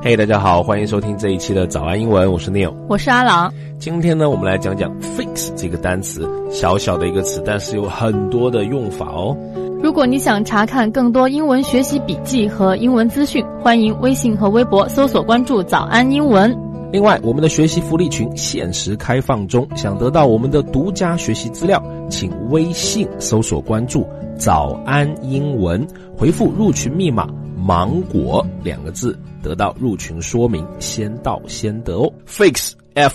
嘿、大家好，欢迎收听这一期的早安英文，我是 Neil， 我是阿郎。 今天呢，我们来讲讲 fix 这个单词，小小的一个词，但是有很多的用法哦。 如果你想查看更多英文学习笔记和英文资讯，欢迎微信和微博搜索关注早安英文。 另外，我们的学习福利群限时开放中，想得到我们的独家学习资料，请微信搜索关注早安英文，回复入群密码芒果2个字，得到入群说明，先到先得哦。 Fix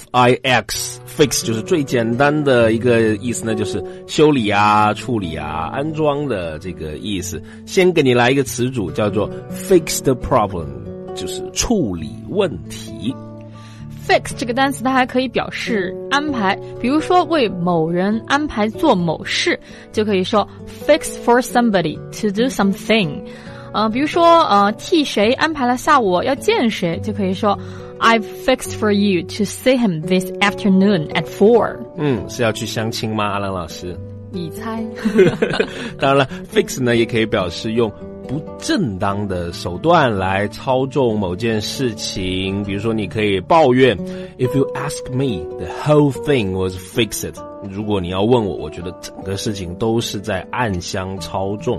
F-I-X Fix 就是最简单的一个意思呢，就是修理啊、处理啊、安装的这个意思。先给你来一个词组叫做 Fix the problem， 就是处理问题。 Fix 这个单词它还可以表示安排，比如说为某人安排做某事，就可以说 Fix for somebody to do something。比如说替谁安排了下午要见谁，就可以说 I've fixed for you to see him this afternoon at 4。 是要去相亲吗？阿郎老师？ 你猜？ 当然了 ，fix 呢也可以表示用不正当的手段来操纵某件事情，比如说你可以抱怨 If you ask me, the whole thing was fixed。 如果你要问我，我觉得整个事情都是在暗箱操纵。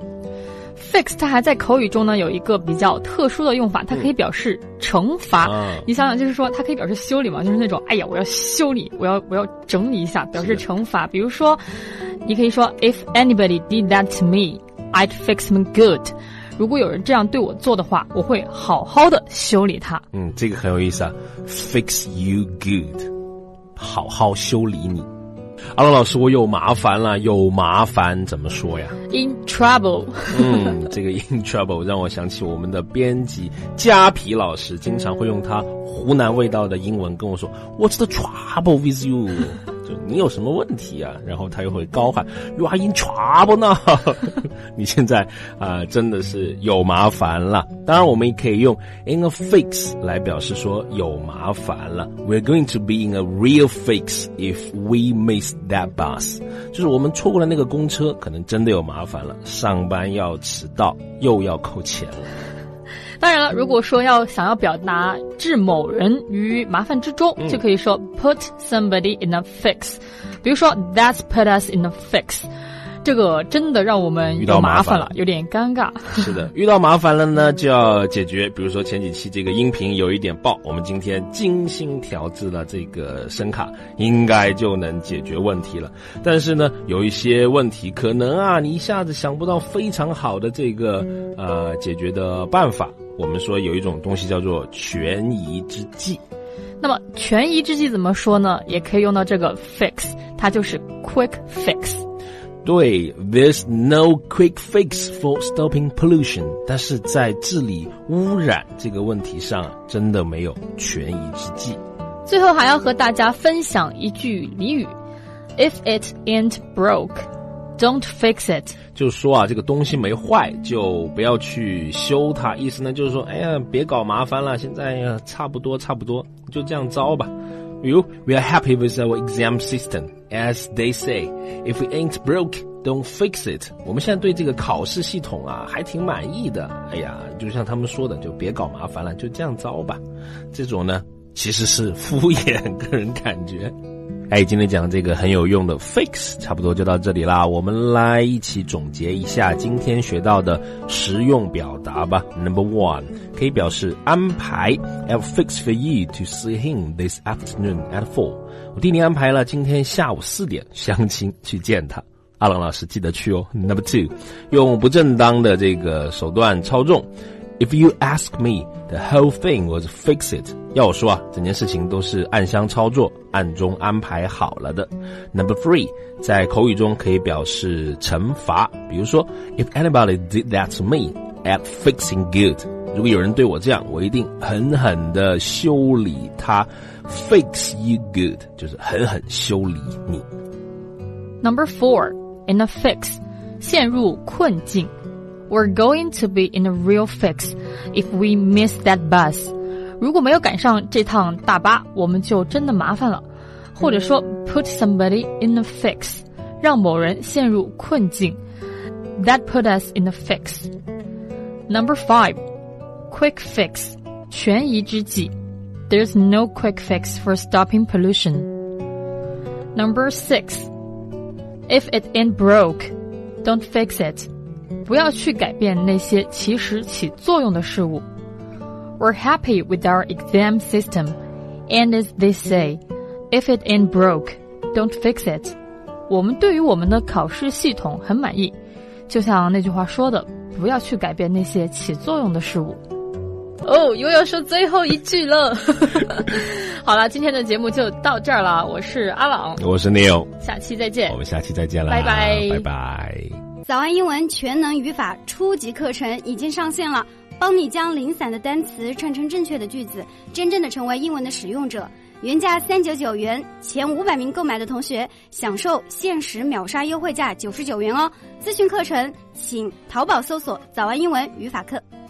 Fix 它还在口语中呢有一个比较特殊的用法，它可以表示惩罚。你想想，就是说它可以表示修理嘛，就是那种哎呀我要修理，我要整理一下，表示惩罚。比如说你可以说 If anybody did that to me, I'd fix him good。 如果有人这样对我做的话，我会好好的修理他。 这个很有意思啊， Fix you good， 好好修理你。阿郎老师，我有麻烦了，有麻烦怎么说呀？ In trouble。 这个 in trouble 让我想起我们的编辑嘉皮老师，经常会用他湖南味道的英文跟我说 What's the trouble with you？ 就你有什么问题啊？然后他又会高喊 You are in trouble now。 你现在真的是有麻烦了。当然我们也可以用 in a fix 来表示说有麻烦了。 We're going to be in a real fix if we miss that bus。 就是我们错过了那个公车，可能真的有麻烦了，上班要迟到，又要扣钱了。 当然了，如果说想要表达置某人于麻烦之中，就可以说 put somebody in a fix。 比如说 That's put us in a fix， 这个真的让我们有麻烦了，有点尴尬。 是的，遇到麻烦了呢就要解决。比如说前几期这个音频有一点爆，我们今天精心调制了这个声卡，应该就能解决问题了。但是呢有一些问题可能你一下子想不到非常好的这个解决的办法。我们说有一种东西叫做权宜之计。 那么权宜之计怎么说呢？也可以用到这个 fix， 它就是 quick fix。 对 ，There's no quick fix for stopping pollution。 但是在治理污染这个问题上，真的没有权宜之计。 最后还要和大家分享一句俚语 ：If it ain't broke, don't fix it。 就是说这个东西没坏，就不要去修它。意思呢，就是说，别搞麻烦了，现在差不多，就这样着吧。比如 We are happy with our exam system, as they say. If it ain't broke, don't fix it. 我们现在对这个考试系统还挺满意的。就像他们说的，就别搞麻烦了，就这样着吧。这种呢，其实是敷衍，个人感觉。今天讲这个很有用的 fix 差不多就到这里啦，我们来一起总结一下今天学到的实用表达吧。Number 1， 可以表示安排 I've fixed for you to see him this afternoon at 4。 我替你安排了今天下午4点相亲去见他。阿郎老师记得去哦。Number 2， 用不正当的这个手段操纵。If you ask me, the whole thing was fixed。 要我说整件事情都是暗箱操作，暗中安排好了的。Number 3， 在口语中可以表示惩罚，比如说 If anybody did that to me, I'd fix him good。 如果有人对我这样，我一定狠狠地修理他。 Fix you good 就是狠狠修理你。 Number 4， in a fix， 陷入困境。We're going to be in a real fix if we miss that bus。 如果没有赶上这趟大巴，我们就真的麻烦了。或者说 put somebody in a fix， 让某人陷入困境。That put us in a fix。Number 5, quick fix， 权宜之计 There's no quick fix for stopping pollution. Number 6. If it ain't broke, don't fix it. 不要去改变那些其实起作用的事物。We're happy with our exam system, and as they say, if it ain't broke, don't fix it. 我们对于我们的考试系统很满意，就像那句话说的，不要去改变那些起作用的事物。哦，又要说最后一句了。好了，今天的节目就到这儿了。我是阿朗， 我是 Neil， 下期再见。 我们下期再见啦， 拜拜， 拜拜。 早安英文全能语法初级课程已经上线了，帮你将零散的单词串成正确的句子，真正的成为英文的使用者。原价399元，前500名购买的同学享受限时秒杀优惠价99元哦。咨询课程请淘宝搜索早安英文语法课。